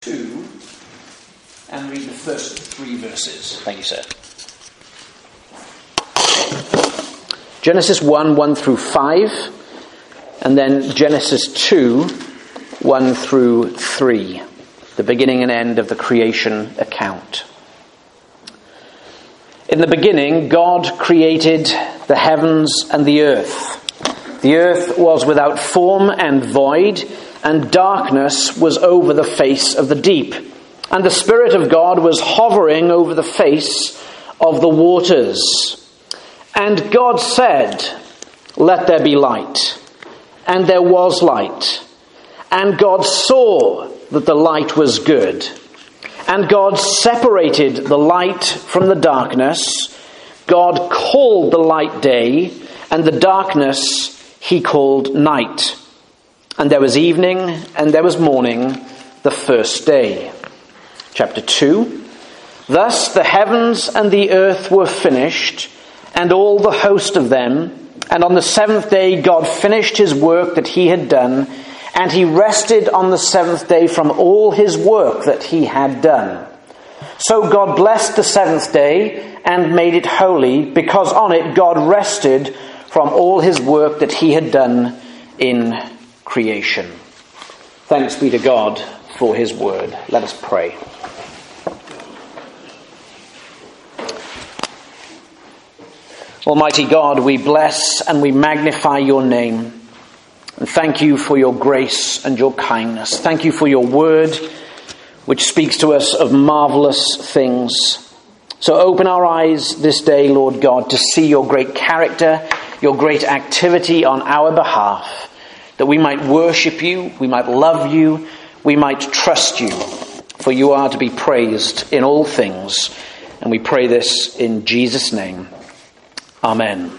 2 and read the first 3 verses. Thank you, sir. Genesis 1 through 5, and then Genesis 2, 1 through 3, the beginning and end of the creation account. In the beginning, God created the heavens and the earth. The earth was without form and void, and darkness was over the face of the deep. And the Spirit of God was hovering over the face of the waters. And God said, "Let there be light." And there was light. And God saw that the light was good. And God separated the light from the darkness. God called the light day, and the darkness he called night. And there was evening, and there was morning, the first day. Chapter 2. Thus the heavens and the earth were finished, and all the host of them. And on the seventh day God finished his work that he had done, and he rested on the seventh day from all his work that he had done. So God blessed the seventh day and made it holy, because on it God rested from all his work that he had done in creation. Thanks be to God for his word. Let us pray. Almighty God, we bless and we magnify your name. And thank you for your grace and your kindness. Thank you for your word, which speaks to us of marvelous things. So open our eyes this day, Lord God, to see your great character, your great activity on our behalf, that we might worship you, we might love you, we might trust you, for you are to be praised in all things. And we pray this in Jesus' name. Amen.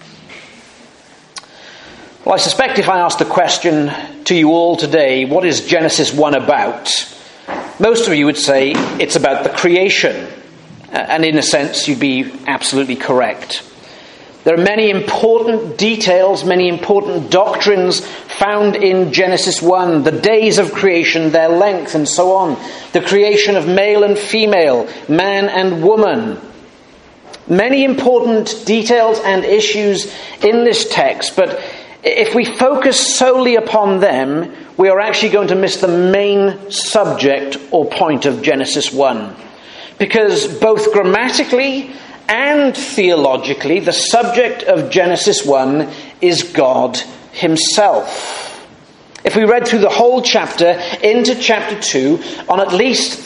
Well, I suspect if I asked the question to you all today, what is Genesis 1 about? Most of you would say it's about the creation. And in a sense, you'd be absolutely correct. There are many important details, many important doctrines found in Genesis 1. The days of creation, their length, and so on. The creation of male and female, man and woman. Many important details and issues in this text, but if we focus solely upon them, we are actually going to miss the main subject or point of Genesis 1. Because both grammatically and theologically, the subject of Genesis 1 is God himself. If we read through the whole chapter into chapter 2, on at least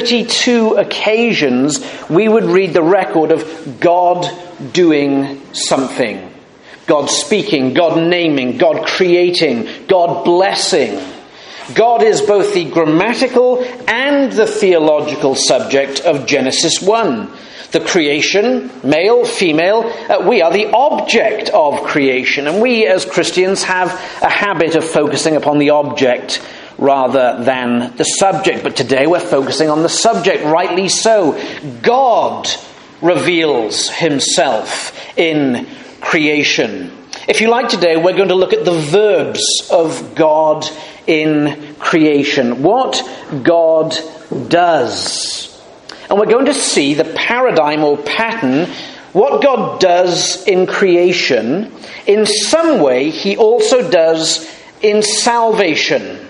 32 occasions, we would read the record of God doing something. God speaking, God naming, God creating, God blessing. God is both the grammatical and the theological subject of Genesis 1. The creation, male, female, we are the object of creation. And we as Christians have a habit of focusing upon the object rather than the subject. But today we're focusing on the subject, rightly so. God reveals himself in creation. If you like, today we're going to look at the verbs of God in creation. What God does. And we're going to see the paradigm or pattern, what God does in creation. In some way, he also does in salvation.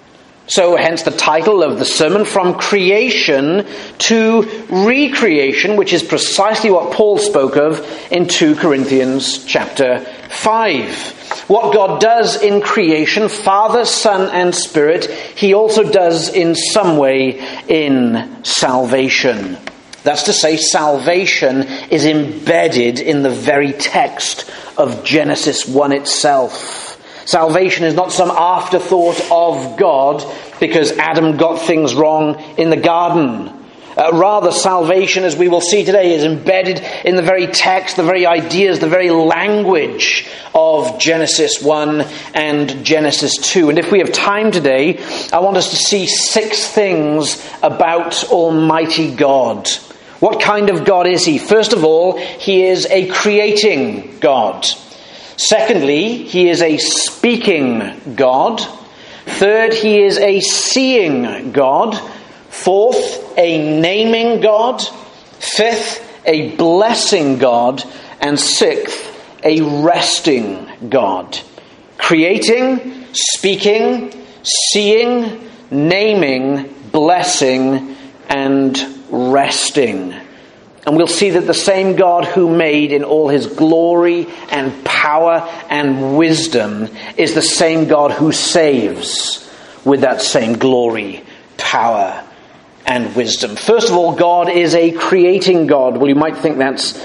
So hence the title of the sermon, From Creation to Recreation, which is precisely what Paul spoke of in 2 Corinthians chapter 5. What God does in creation, Father, Son, and Spirit, he also does in some way in salvation. That's to say, salvation is embedded in the very text of Genesis 1 itself. Salvation is not some afterthought of God because Adam got things wrong in the garden. Rather, salvation, as we will see today, is embedded in the very text, the very ideas, the very language of Genesis 1 and Genesis 2. And if we have time today, I want us to see 6 things about Almighty God. What kind of God is he? First of all, he is a creating God. Secondly, he is a speaking God. Third, he is a seeing God. Fourth, a naming God. Fifth, a blessing God. And sixth, a resting God. Creating, speaking, seeing, naming, blessing, and resting. And we'll see that the same God who made in all his glory and power and wisdom is the same God who saves with that same glory, power, and wisdom. First of all, God is a creating God. Well, you might think that's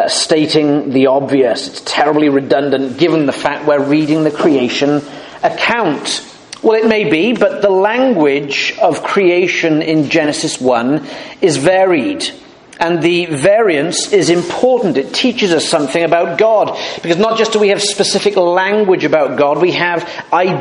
stating the obvious. It's terribly redundant given the fact we're reading the creation account. Well, it may be, but the language of creation in Genesis 1 is varied. And the variance is important. It teaches us something about God. Because not just do we have specific language about God, we have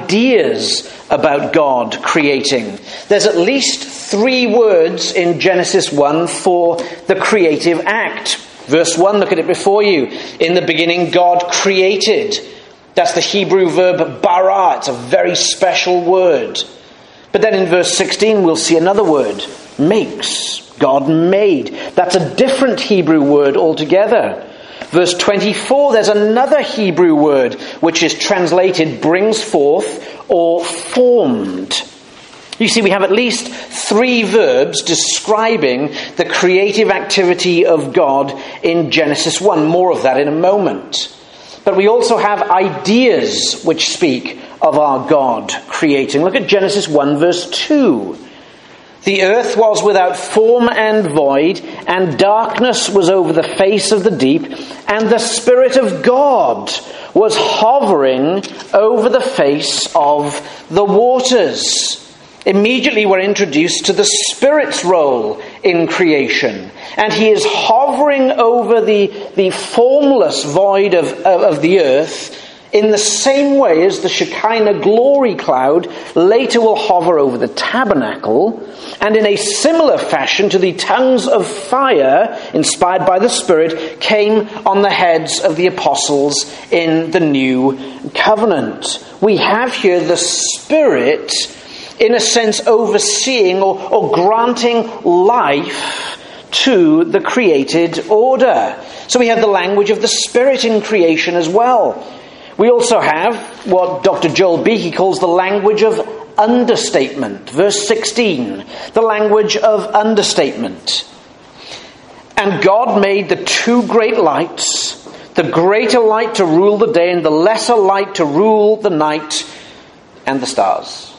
ideas about God creating. There's at least 3 words in Genesis 1 for the creative act. Verse 1, look at it before you. In the beginning, God created. That's the Hebrew verb bara. It's a very special word. But then in verse 16, we'll see another word, makes. God made. That's a different Hebrew word altogether. Verse 24, there's another Hebrew word which is translated brings forth or formed. You see, we have at least 3 verbs describing the creative activity of God in Genesis 1. More of that in a moment. But we also have ideas which speak of our God creating. Look at Genesis 1 verse 2. The earth was without form and void, and darkness was over the face of the deep, and the Spirit of God was hovering over the face of the waters. Immediately we're introduced to the Spirit's role in creation. And he is hovering over the formless void of the earth in the same way as the Shekinah glory cloud later will hover over the tabernacle, and in a similar fashion to the tongues of fire inspired by the Spirit came on the heads of the apostles in the new covenant. We have here the Spirit, in a sense, overseeing or granting life to the created order. So we have the language of the Spirit in creation as well. We also have what Dr. Joel Beakey calls the language of understatement. Verse 16, the language of understatement. And God made the 2 great lights, the greater light to rule the day and the lesser light to rule the night, and the stars.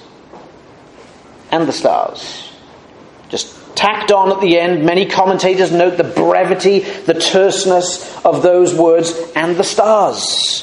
And the stars. Just tacked on at the end. Many commentators note the brevity, the terseness of those words, and the stars.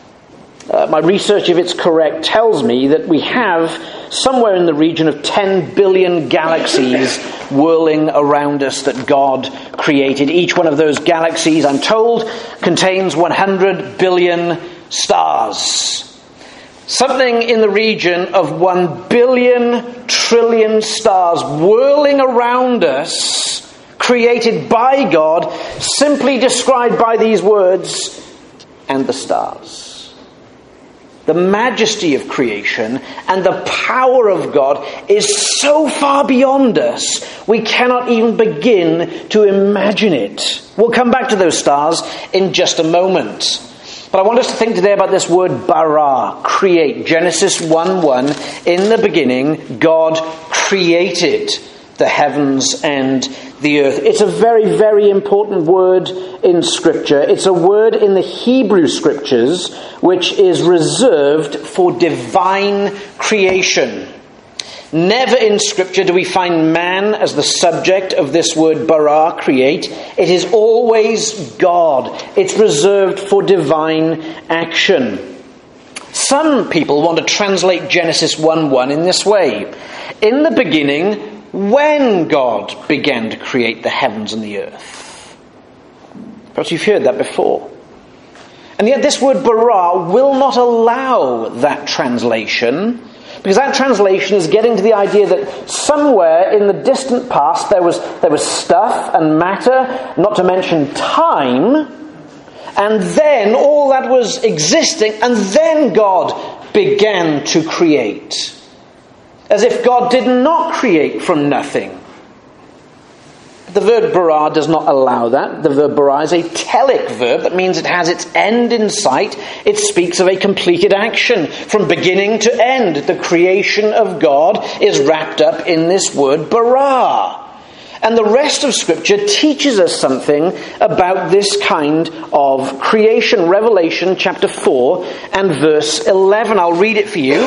My research, if it's correct, tells me that we have somewhere in the region of 10 billion galaxies whirling around us that God created. Each one of those galaxies, I'm told, contains 100 billion stars. Something in the region of 1 billion trillion stars whirling around us, created by God, simply described by these words, and the stars. The majesty of creation and the power of God is so far beyond us, we cannot even begin to imagine it. We'll come back to those stars in just a moment. But I want us to think today about this word bara, create. Genesis 1:1, in the beginning, God created the heavens and the earth. It's a very, very important word in Scripture. It's a word in the Hebrew Scriptures which is reserved for divine creation. Never in Scripture do we find man as the subject of this word bara, create. It is always God. It's reserved for divine action. Some people want to translate Genesis 1:1 in this way. In the beginning, when God began to create the heavens and the earth. Perhaps you've heard that before. And yet this word bara will not allow that translation, because that translation is getting to the idea that somewhere in the distant past there was stuff and matter, not to mention time, and then all that was existing, and then God began to create. As if God did not create from nothing, the verb bara does not allow that. The verb bara is a telic verb. That means it has its end in sight. It speaks of a completed action from beginning to end. The creation of God is wrapped up in this word bara. And the rest of Scripture teaches us something about this kind of creation. Revelation chapter 4 and verse 11. I'll read it for you.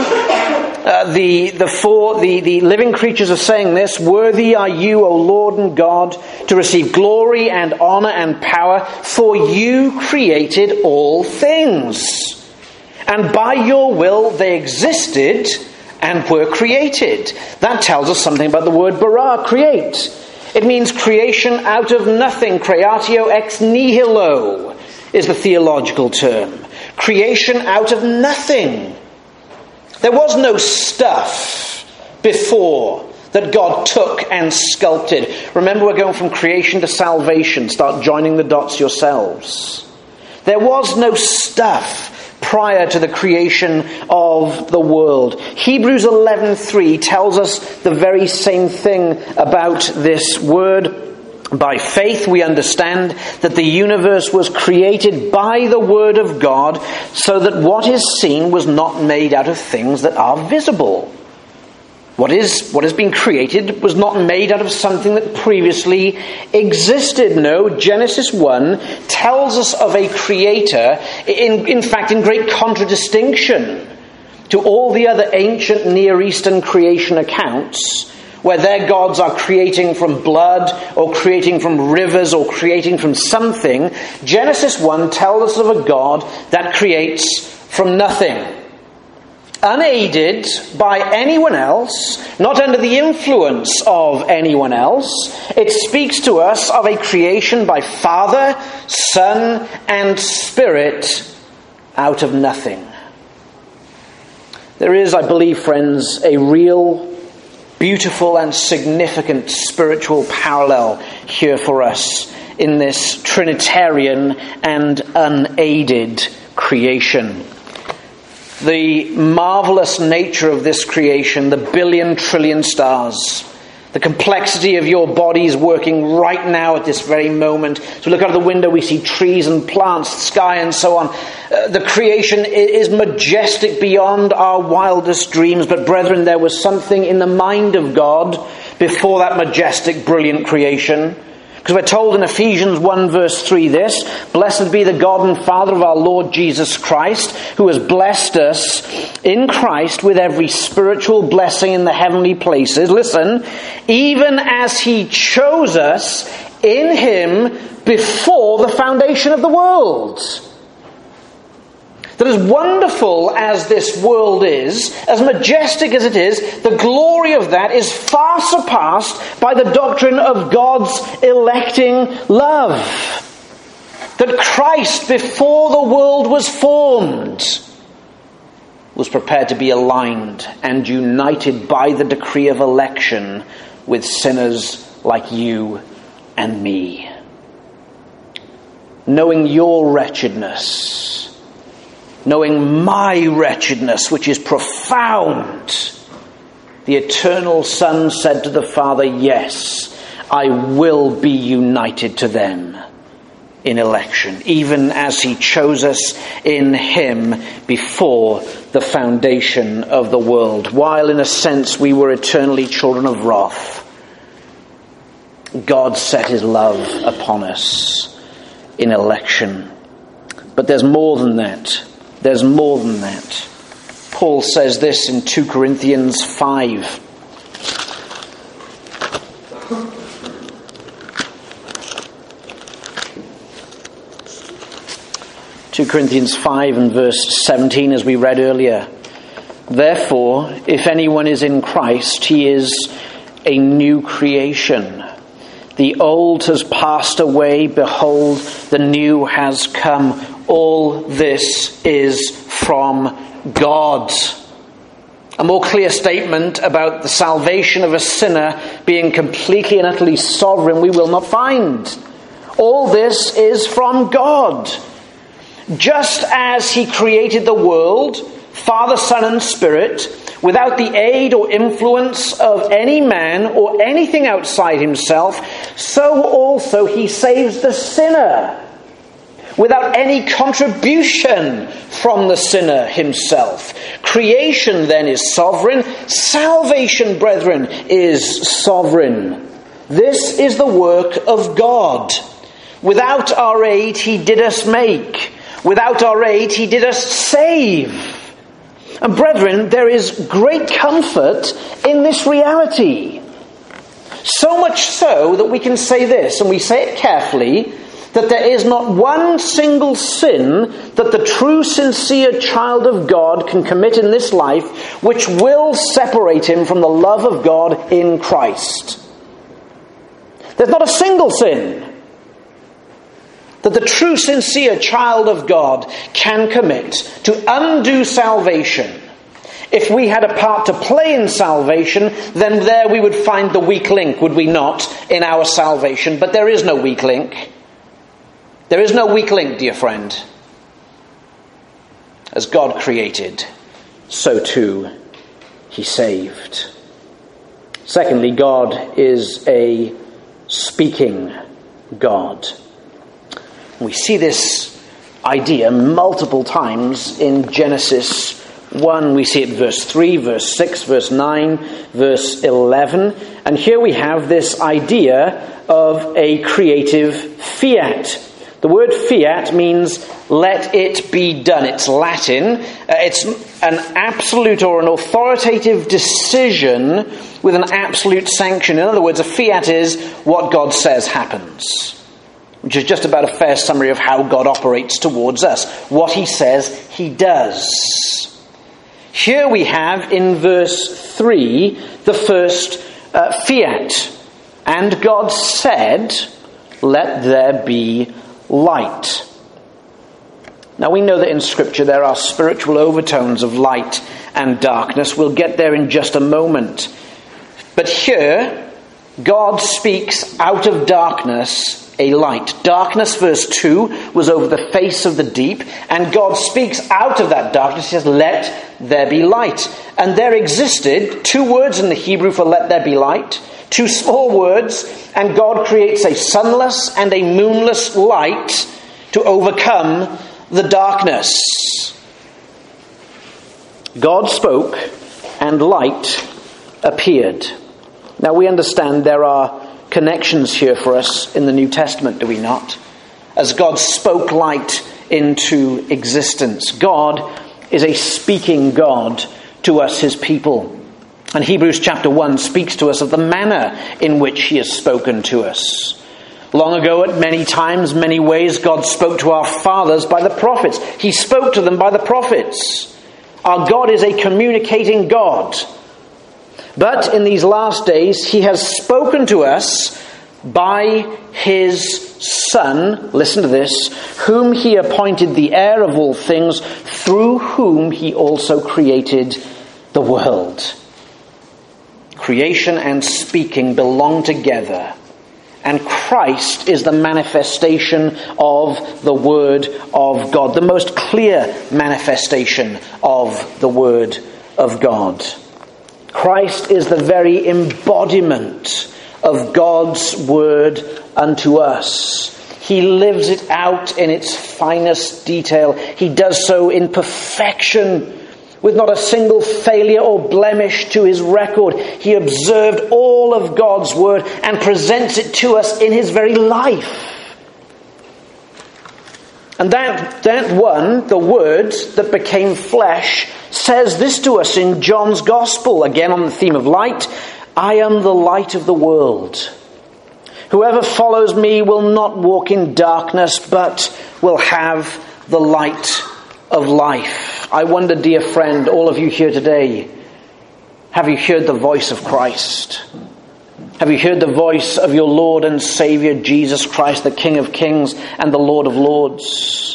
The living creatures are saying this: "Worthy are you, O Lord and God, to receive glory and honor and power, for you created all things. And by your will they existed and were created." That tells us something about the word bara, create. It means creation out of nothing. Creatio ex nihilo is the theological term. Creation out of nothing. There was no stuff before that God took and sculpted. Remember, we're going from creation to salvation. Start joining the dots yourselves. There was no stuff prior to the creation of the world. Hebrews 11:3 tells us the very same thing about this word. By faith we understand that the universe was created by the word of God, so that what is seen was not made out of things that are visible. What has been created was not made out of something that previously existed. No, Genesis 1 tells us of a creator, in fact, in great contradistinction to all the other ancient Near Eastern creation accounts, where their gods are creating from blood, or creating from rivers, or creating from something. Genesis 1 tells us of a God that creates from nothing. Unaided by anyone else, not under the influence of anyone else. It speaks to us of a creation by Father, Son, and Spirit out of nothing. There is, I believe, friends, a real, beautiful, and significant spiritual parallel here for us in this Trinitarian and unaided creation. The marvelous nature of this creation, the billion trillion stars, the complexity of your bodies working right now at this very moment. As we look out of the window, we see trees and plants, sky and so on. The creation is majestic beyond our wildest dreams. But brethren, there was something in the mind of God before that majestic, brilliant creation. Because we're told in Ephesians 1 verse 3 this: "Blessed be the God and Father of our Lord Jesus Christ, who has blessed us in Christ with every spiritual blessing in the heavenly places." Listen, "even as he chose us in him before the foundation of the world." That as wonderful as this world is, as majestic as it is, the glory of that is far surpassed by the doctrine of God's electing love. That Christ, before the world was formed, was prepared to be aligned and united by the decree of election with sinners like you and me. Knowing your wretchedness, knowing my wretchedness, which is profound, the eternal Son said to the Father, "Yes, I will be united to them in election, even as he chose us in him before the foundation of the world." While in a sense we were eternally children of wrath, God set his love upon us in election. But there's more than that. There's more than that. Paul says this in 2 Corinthians 5. 2 Corinthians 5 and verse 17, as we read earlier. "Therefore, if anyone is in Christ, he is a new creation. The old has passed away. Behold, the new has come. All this is from God." A more clear statement about the salvation of a sinner being completely and utterly sovereign we will not find. All this is from God. Just as he created the world, Father, Son, and Spirit, without the aid or influence of any man or anything outside himself, so also he saves the sinner, without any contribution from the sinner himself. Creation then is sovereign. Salvation, brethren, is sovereign. This is the work of God. Without our aid, he did us make. Without our aid, he did us save. And brethren, there is great comfort in this reality. So much so that we can say this, and we say it carefully, that there is not one single sin that the true, sincere child of God can commit in this life which will separate him from the love of God in Christ. There's not a single sin that the true, sincere child of God can commit to undo salvation. If we had a part to play in salvation, then there we would find the weak link, would we not, in our salvation? But there is no weak link. There is no weak link, dear friend. As God created, so too he saved. Secondly, God is a speaking God. We see this idea multiple times in Genesis 1. We see it verse 3, verse 6, verse 9, verse 11. And here we have this idea of a creative fiat. The word fiat means let it be done. It's Latin. It's an absolute or an authoritative decision with an absolute sanction. In other words, a fiat is what God says happens, which is just about a fair summary of how God operates towards us. What he says, he does. Here we have in verse 3 the first fiat. And God said, let there be light. Now we know that in Scripture there are spiritual overtones of light and darkness. We'll get there in just a moment. But here, God speaks out of darkness a light. Darkness, verse 2, was over the face of the deep, and God speaks out of that darkness. He says, let there be light. And there existed two words in the Hebrew for let there be light, two small words, and God creates a sunless and a moonless light to overcome the darkness. God spoke and light appeared. Now we understand there are connections here for us in the New Testament, do we not? As God spoke light into existence. God is a speaking God to us, his people. And Hebrews chapter 1 speaks to us of the manner in which he has spoken to us. Long ago, at many times, many ways, God spoke to our fathers by the prophets. He spoke to them by the prophets. Our God is a communicating God. But in these last days, he has spoken to us by his Son, listen to this, whom he appointed the heir of all things, through whom he also created the world. Creation and speaking belong together. And Christ is the manifestation of the Word of God. The most clear manifestation of the Word of God. Christ is the very embodiment of God's Word unto us. He lives it out in its finest detail. He does so in perfection, with not a single failure or blemish to his record. He observed all of God's Word and presents it to us in his very life. And that one, the Word that became flesh, says this to us in John's Gospel, again on the theme of light. I am the light of the world. Whoever follows me will not walk in darkness, but will have the light of life. I wonder, dear friend, all of you here today, have you heard the voice of Christ? Have you heard the voice of your Lord and Saviour, Jesus Christ, the King of Kings and the Lord of Lords?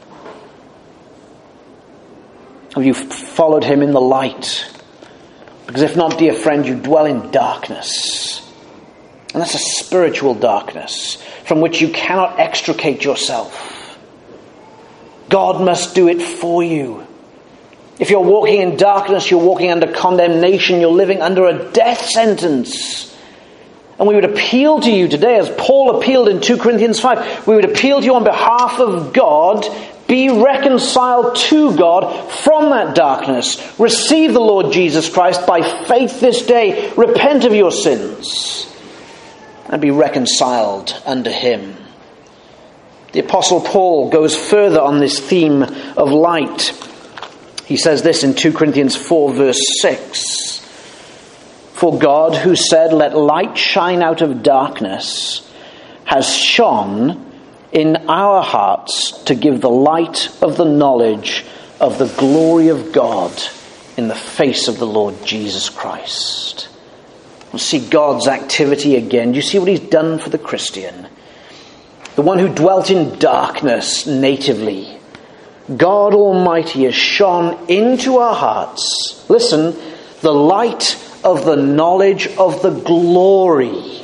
Have you followed him in the light? Because if not, dear friend, you dwell in darkness. And that's a spiritual darkness from which you cannot extricate yourself. God must do it for you. If you're walking in darkness, you're walking under condemnation, you're living under a death sentence. And we would appeal to you today, as Paul appealed in 2 Corinthians 5, we would appeal to you on behalf of God, be reconciled to God from that darkness. Receive the Lord Jesus Christ by faith this day. Repent of your sins and be reconciled unto him. The Apostle Paul goes further on this theme of light. He says this in 2 Corinthians 4 verse 6. For God, who said, let light shine out of darkness, has shone in our hearts to give the light of the knowledge of the glory of God in the face of the Lord Jesus Christ. We'll see God's activity again. Do you see what he's done for the Christian? The one who dwelt in darkness natively. God Almighty has shone into our hearts. Listen, the light of the knowledge of the glory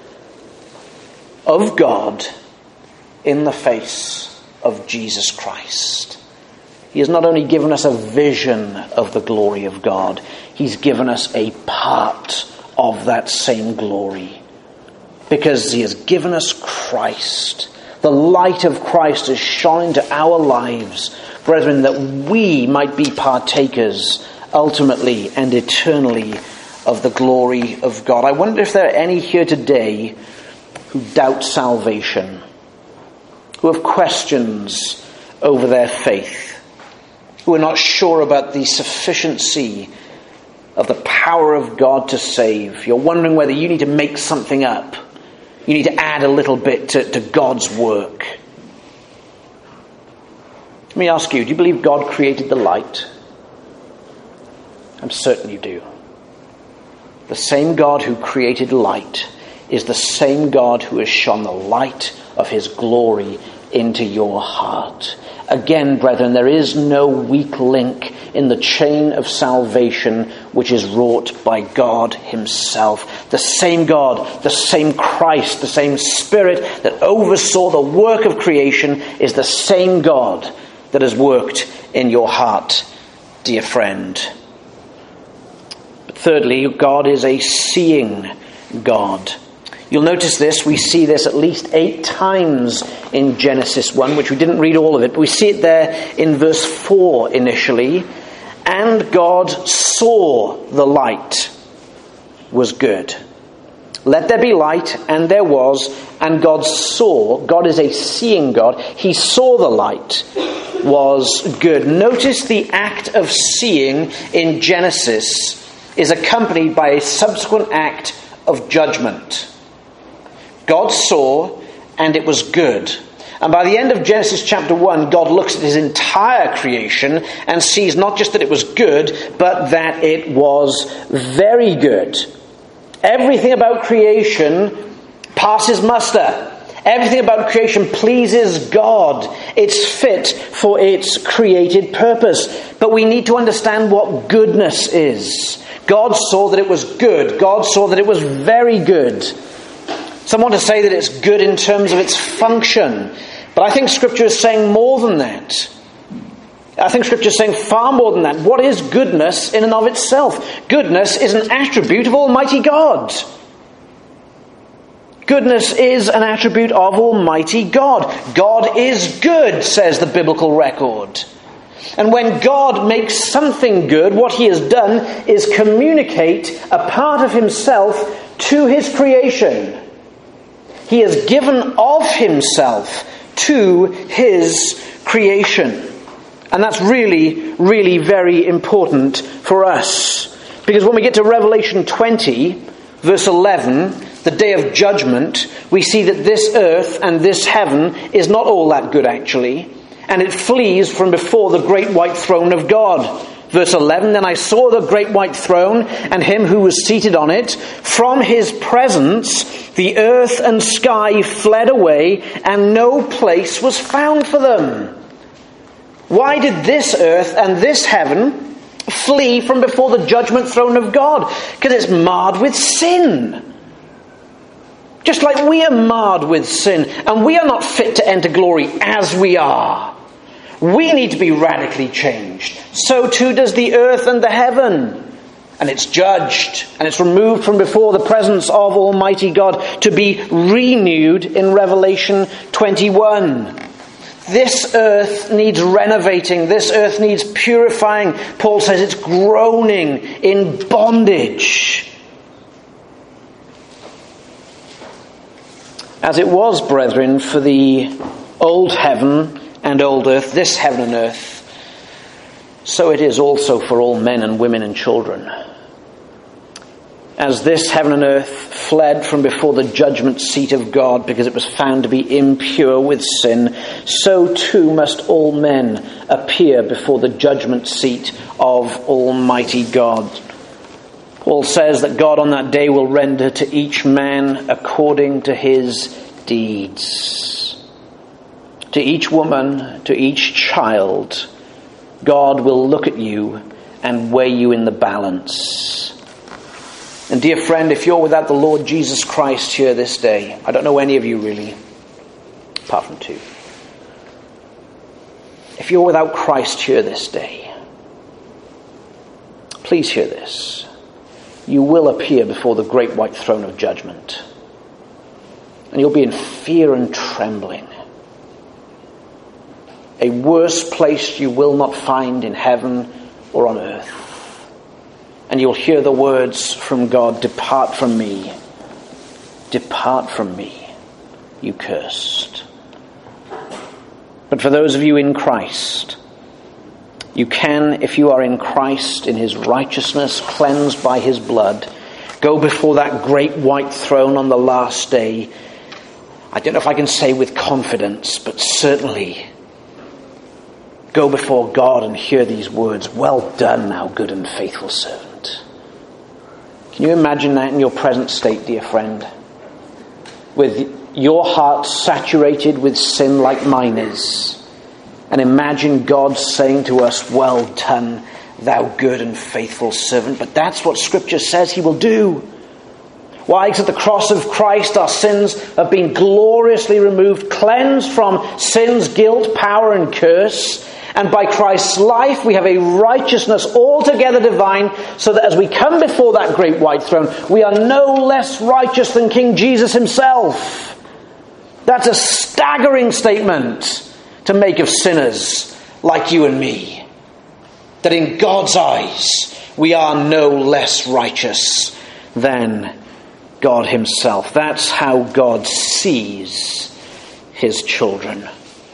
of God in the face of Jesus Christ. He has not only given us a vision of the glory of God, he's given us a part of that same glory. Because he has given us Christ. The light of Christ has shone into our lives, brethren, that we might be partakers ultimately and eternally of the glory of God. I wonder if there are any here today who doubt salvation, who have questions over their faith, who are not sure about the sufficiency of the power of God to save. You're wondering whether you need to make something up. You need to add a little bit to God's work. Let me ask you, do you believe God created the light? I'm certain you do. The same God who created light is the same God who has shone the light of his glory into your heart. Again, brethren, there is no weak link in the chain of salvation which is wrought by God himself. The same God, the same Christ, the same Spirit that oversaw the work of creation is the same God that has worked in your heart, dear friend. But thirdly, God is a seeing God. You'll notice this, we see this at least 8 times in Genesis 1, which we didn't read all of it, but we see it there in verse 4 initially. And God saw the light was good. Let there be light, and there was, and God saw. God is a seeing God. He saw the light was good. Notice the act of seeing in Genesis is accompanied by a subsequent act of judgment. God saw, and it was good. And by the end of Genesis chapter 1, God looks at his entire creation and sees not just that it was good, but that it was very good. Everything about creation passes muster. Everything about creation pleases God. It's fit for its created purpose. But we need to understand what goodness is. God saw that it was good. God saw that it was very good. Some want to say that it's good in terms of its function. But I think Scripture is saying more than that. I think Scripture is saying far more than that. What is goodness in and of itself? Goodness is an attribute of Almighty God. Goodness is an attribute of Almighty God. God is good, says the biblical record. And when God makes something good, what he has done is communicate a part of himself to his creation. He has given of himself to his creation. And that's really, really very important for us. Because when we get to Revelation 20, verse 11, the day of judgment, we see that this earth and this heaven is not all that good actually. And it flees from before the great white throne of God. Verse 11, then I saw the great white throne and him who was seated on it. From his presence, the earth and sky fled away, and no place was found for them. Why did this earth and this heaven flee from before the judgment throne of God? Because it's marred with sin. Just like we are marred with sin, and we are not fit to enter glory as we are. We need to be radically changed. So too does the earth and the heaven. And it's judged, and it's removed from before the presence of Almighty God to be renewed in Revelation 21. This earth needs renovating. This earth needs purifying. Paul says it's groaning in bondage. As it was, brethren, for the old heaven and old earth, this heaven and earth, so it is also for all men and women and children. As this heaven and earth fled from before the judgment seat of God because it was found to be impure with sin, so too must all men appear before the judgment seat of Almighty God. Paul says that God on that day will render to each man according to his deeds. To each woman, to each child, God will look at you and weigh you in the balance. And dear friend, if you're without the Lord Jesus Christ here this day, I don't know any of you really, apart from two. If you're without Christ here this day, please hear this. You will appear before the great white throne of judgment. And you'll be in fear and trembling. A worse place you will not find in heaven or on earth. And you'll hear the words from God, "Depart from me, you cursed." But for those of you in Christ, you can, if you are in Christ, in his righteousness, cleansed by his blood, go before that great white throne on the last day. I don't know if I can say with confidence, but certainly go before God and hear these words, "Well done, thou good and faithful servant." Can you imagine that in your present state, dear friend? With your heart saturated with sin like mine is. And imagine God saying to us, "Well done, thou good and faithful servant." But that's what Scripture says he will do. Why? Because at the cross of Christ our sins have been gloriously removed, cleansed from sin's guilt, power and curse. And by Christ's life we have a righteousness altogether divine, so that as we come before that great white throne, we are no less righteous than King Jesus himself. That's a staggering statement to make of sinners like you and me. That in God's eyes we are no less righteous than God himself. That's how God sees his children.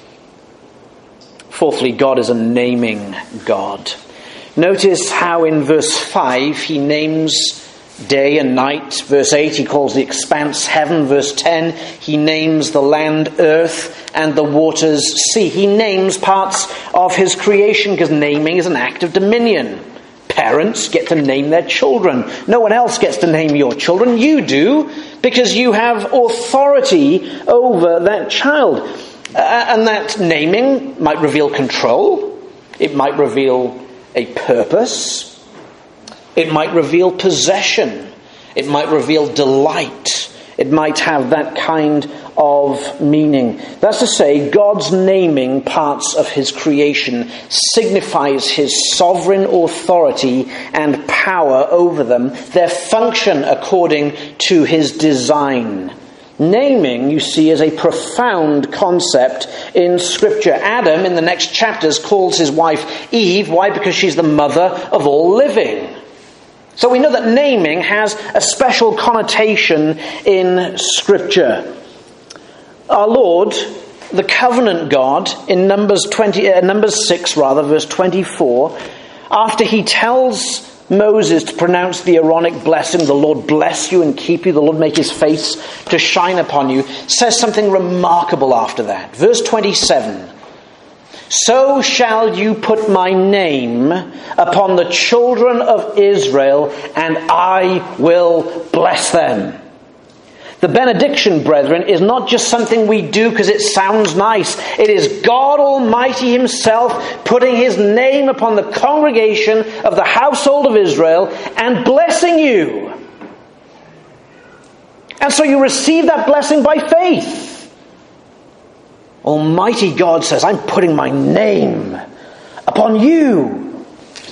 Fourthly, God is a naming God. Notice how in verse 5 he names day and night. Verse 8 he calls the expanse heaven. Verse 10 he names the land earth and the waters sea. He names parts of his creation because naming is an act of dominion. Parents get to name their children. No one else gets to name your children. You do, because you have authority over that child. And that naming might reveal control. It might reveal a purpose. It might reveal possession. It might reveal delight. It might have that kind of meaning. That's to say, God's naming parts of his creation signifies his sovereign authority and power over them, their function according to his design. Naming, you see, is a profound concept in Scripture. Adam, in the next chapters, calls his wife Eve. Why? Because she's the mother of all living. So we know that naming has a special connotation in Scripture. Our Lord, the covenant God, in Numbers 6, verse 24, after he tells Moses to pronounce the Aaronic blessing, "The Lord bless you and keep you, the Lord make his face to shine upon you," says something remarkable after that. Verse 27, "So shall you put my name upon the children of Israel, and I will bless them." The benediction, brethren, is not just something we do because it sounds nice. It is God Almighty himself putting his name upon the congregation of the household of Israel and blessing you. And so you receive that blessing by faith. Almighty God says, I'm putting my name upon you.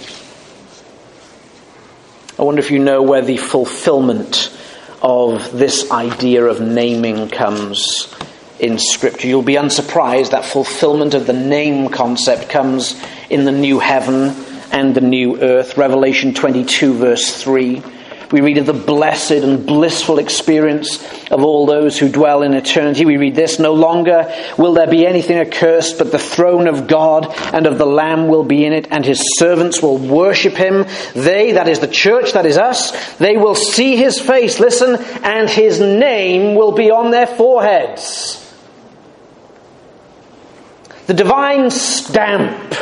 I wonder if you know where the fulfillment of this idea of naming comes in Scripture. You'll be unsurprised that fulfillment of the name concept comes in the new heaven and the new earth. Revelation 22 verse 3. We read of the blessed and blissful experience of all those who dwell in eternity. We read this, no longer will there be anything accursed, but the throne of God and of the Lamb will be in it, and his servants will worship him. They, that is the church, that is us, they will see his face, listen, and his name will be on their foreheads. The divine stamp,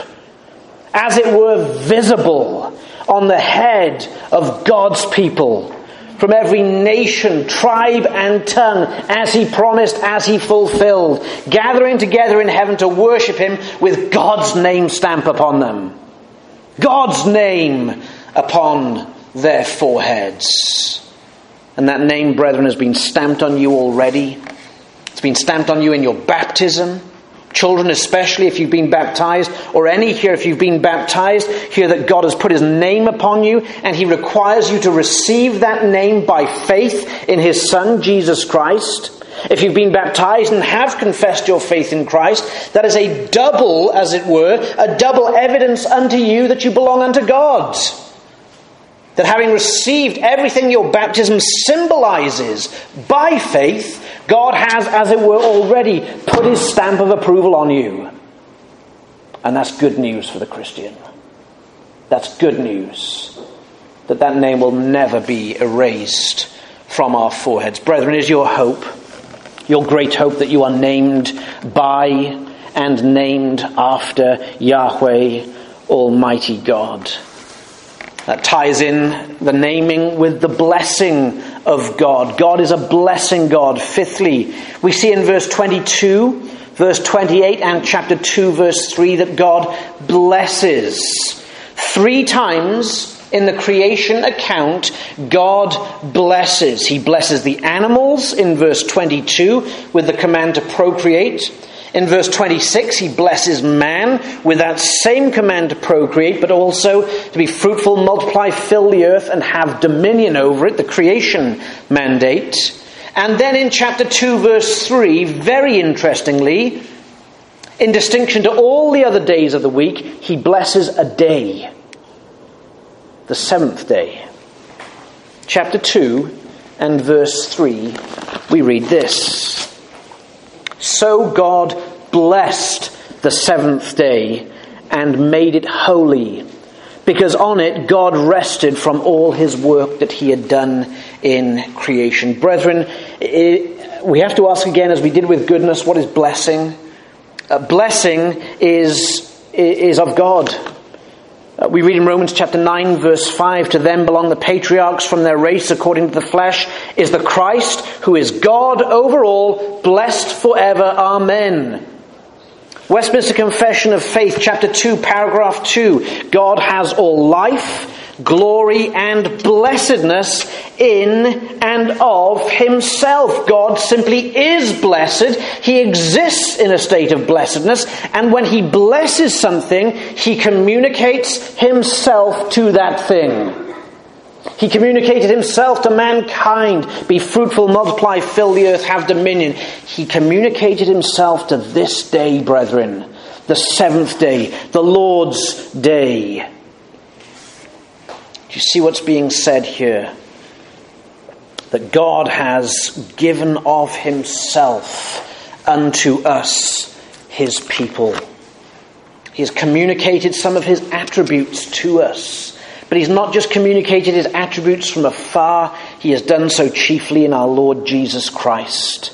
as it were, visible on the head of God's people, from every nation, tribe and tongue, as he promised, as he fulfilled, gathering together in heaven to worship him with God's name stamp upon them. God's name upon their foreheads. And that name, brethren, has been stamped on you already. It's been stamped on you in your baptism. Children, especially if you've been baptized, or any here if you've been baptized, hear that God has put his name upon you, and he requires you to receive that name by faith in his Son, Jesus Christ. If you've been baptized and have confessed your faith in Christ, that is a double, as it were, a double evidence unto you that you belong unto God. That having received everything your baptism symbolizes by faith, God has, as it were, already put his stamp of approval on you. And that's good news for the Christian. That's good news. That name will never be erased from our foreheads. Brethren, is your hope, your great hope, that you are named by and named after Yahweh, Almighty God. That ties in the naming with the blessing of God. God is a blessing God. Fifthly, we see in verse 22, verse 28 and chapter 2 verse 3 that God blesses. 3 times in the creation account, God blesses. He blesses the animals in verse 22 with the command to procreate. In verse 26, he blesses man with that same command to procreate, but also to be fruitful, multiply, fill the earth, and have dominion over it, the creation mandate. And then in chapter 2, verse 3, very interestingly, in distinction to all the other days of the week, he blesses a day, the 7th day. Chapter 2 and verse 3, we read this. So God blessed the 7th day and made it holy, because on it God rested from all his work that he had done in creation. Brethren, we have to ask again, as we did with goodness, what is blessing? Blessing is of God. We read in Romans chapter 9 verse 5, to them belong the patriarchs, from their race according to the flesh is the Christ, who is God over all, blessed forever. Amen. Westminster Confession of Faith, chapter 2, paragraph 2. God has all life, glory and blessedness in and of himself. God simply is blessed. He exists in a state of blessedness. And when he blesses something, he communicates himself to that thing. He communicated himself to mankind. Be fruitful, multiply, fill the earth, have dominion. He communicated himself to this day, brethren. The 7th day, the Lord's day. Do you see what's being said here? That God has given of himself unto us, his people. He has communicated some of his attributes to us. But he's not just communicated his attributes from afar. He has done so chiefly in our Lord Jesus Christ.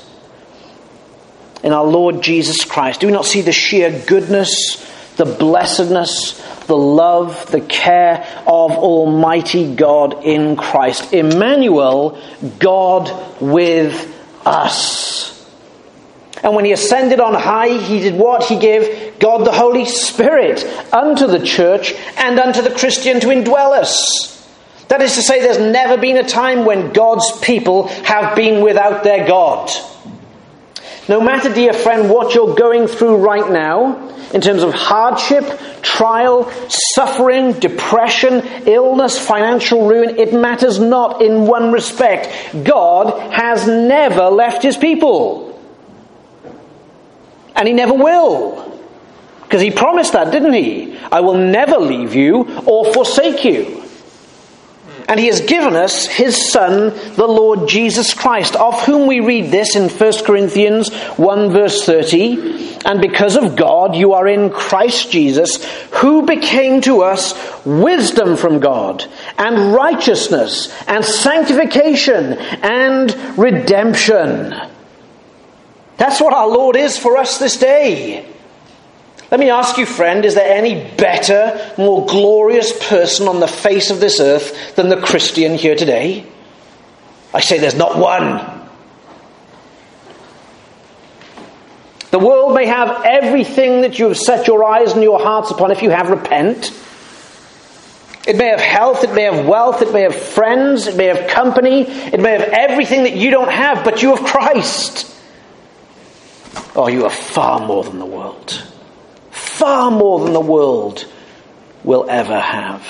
In our Lord Jesus Christ. Do we not see the sheer goodness, the blessedness, the love, the care of Almighty God in Christ? Emmanuel, God with us. And when he ascended on high, he did what? He gave God the Holy Spirit unto the church and unto the Christian to indwell us. That is to say, there's never been a time when God's people have been without their God. No matter, dear friend, what you're going through right now, in terms of hardship, trial, suffering, depression, illness, financial ruin, it matters not in one respect. God has never left his people. And he never will. Because he promised that, didn't he? I will never leave you or forsake you. And he has given us his Son, the Lord Jesus Christ, of whom we read this in 1 Corinthians 1 verse 30. And because of God, you are in Christ Jesus, who became to us wisdom from God, and righteousness, and sanctification, and redemption. That's what our Lord is for us this day. Let me ask you, friend, is there any better, more glorious person on the face of this earth than the Christian here today? I say there's not one. The world may have everything that you have set your eyes and your hearts upon if you have repent. It may have health, it may have wealth, it may have friends, it may have company, it may have everything that you don't have, but you have Christ. Oh, you are far more than the world. Far more than the world will ever have.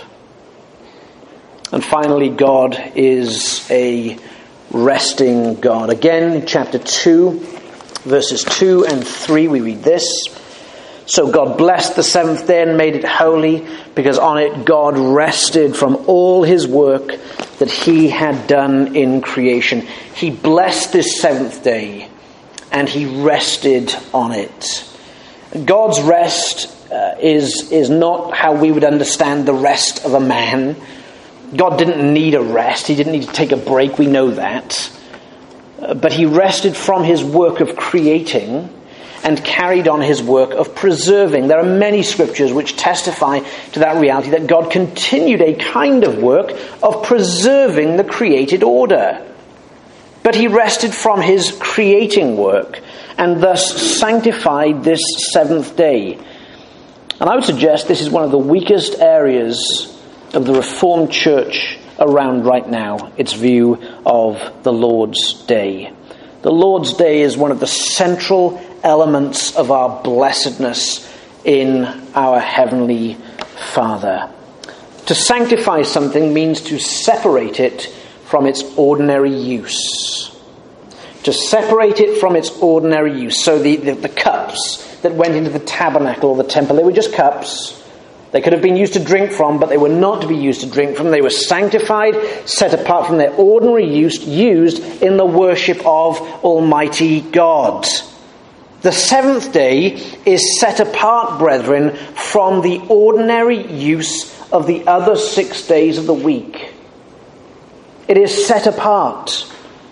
And finally, God is a resting God. Again, in chapter 2, verses 2 and 3, we read this. So God blessed the seventh day and made it holy, because on it God rested from all his work that he had done in creation. He blessed this seventh day, and he rested on it. God's rest is not how we would understand the rest of a man. God didn't need a rest. He didn't need to take a break. We know that. But he rested from his work of creating and carried on his work of preserving. There are many scriptures which testify to that reality, that God continued a kind of work of preserving the created order. But he rested from his creating work and thus sanctified this seventh day. And I would suggest this is one of the weakest areas of the Reformed Church around right now, its view of the Lord's Day. The Lord's Day is one of the central elements of our blessedness in our Heavenly Father. To sanctify something means to separate it from its ordinary use. To separate it from its ordinary use. So the cups that went into the tabernacle or the temple, they were just cups. They could have been used to drink from, but they were not to be used to drink from. They were sanctified, set apart from their ordinary use, used in the worship of Almighty God. The seventh day is set apart, brethren, from the ordinary use of the other 6 days of the week. It is set apart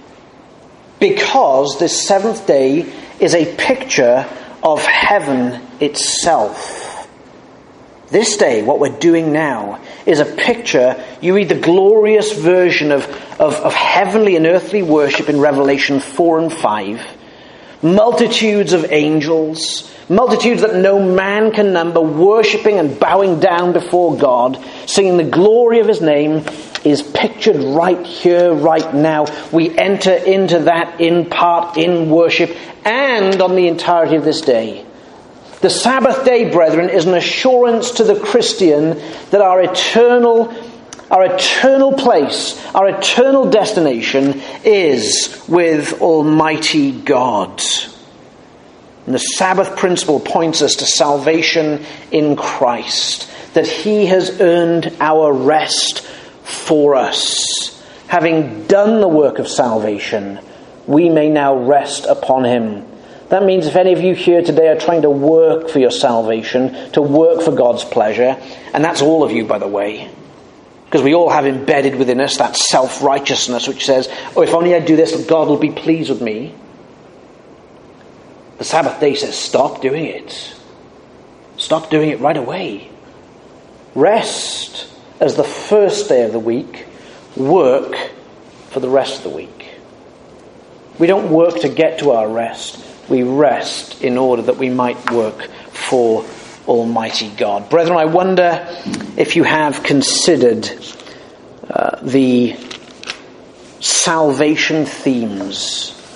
because this seventh day is a picture of heaven itself. This day, what we're doing now, is a picture. You read the glorious version of heavenly and earthly worship in Revelation 4 and 5. Multitudes of angels, multitudes that no man can number, worshipping and bowing down before God, singing the glory of his name, is pictured right here, right now. We enter into that in part in worship and on the entirety of this day. The Sabbath day, brethren, is an assurance to the Christian that our eternal place, our eternal destination is with Almighty God. And the Sabbath principle points us to salvation in Christ, that he has earned our rest for us. Having done the work of salvation, we may now rest upon him. That means if any of you here today are trying to work for your salvation, to work for God's pleasure, and that's all of you, by the way, because we all have embedded within us that self-righteousness which says, oh, if only I do this, God will be pleased with me. The Sabbath day says, stop doing it. Stop doing it right away. Rest as the first day of the week. Work for the rest of the week. We don't work to get to our rest. We rest in order that we might work for Almighty God. Brethren, I wonder if you have considered the salvation themes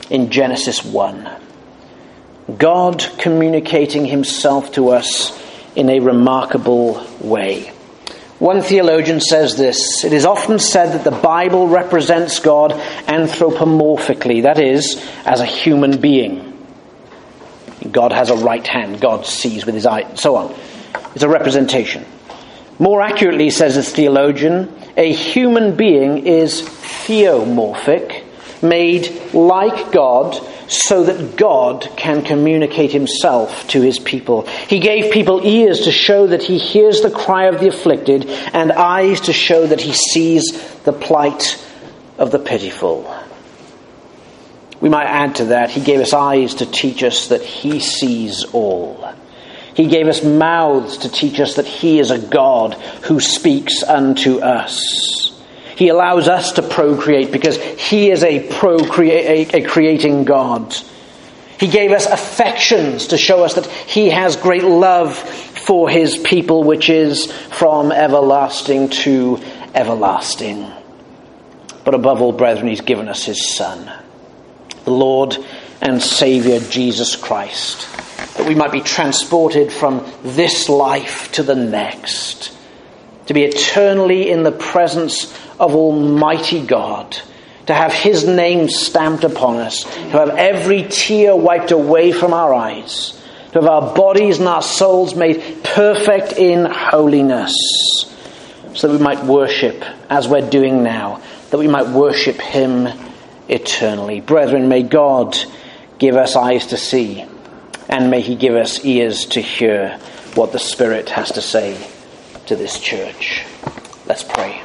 in Genesis 1. God communicating himself to us in a remarkable way. One theologian says this: it is often said that the Bible represents God anthropomorphically, that is, as a human being. God has a right hand, God sees with his eye, and so on. It's a representation. More accurately, says this theologian, a human being is theomorphic, made like God, so that God can communicate himself to his people. He gave people ears to show that he hears the cry of the afflicted, and eyes to show that he sees the plight of the pitiful. We might add to that, he gave us eyes to teach us that he sees all. He gave us mouths to teach us that he is a God who speaks unto us. He allows us to procreate because he is a creating God. He gave us affections to show us that he has great love for his people, which is from everlasting to everlasting. But above all, brethren, he's given us his Son, the Lord and Saviour Jesus Christ, that we might be transported from this life to the next, to be eternally in the presence of Almighty God, to have his name stamped upon us, to have every tear wiped away from our eyes, to have our bodies and our souls made perfect in holiness, so that we might worship as we're doing now, that we might worship him eternally. Brethren, may God give us eyes to see, and may he give us ears to hear what the Spirit has to say to this church. Let's pray.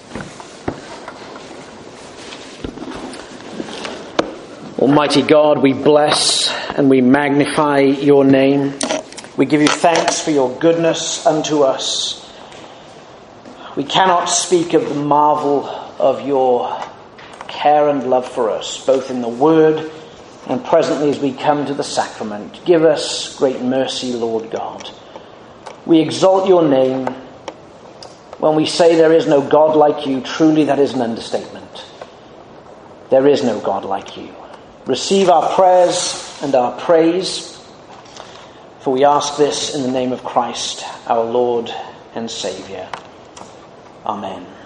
Almighty God, we bless and we magnify your name. We give you thanks for your goodness unto us. We cannot speak of the marvel of your care and love for us, both in the word and presently as we come to the sacrament. Give us great mercy, Lord God. We exalt your name. When we say there is no God like you, truly that is an understatement. There is no God like you. Receive our prayers and our praise, for we ask this in the name of Christ, our Lord and Saviour. Amen.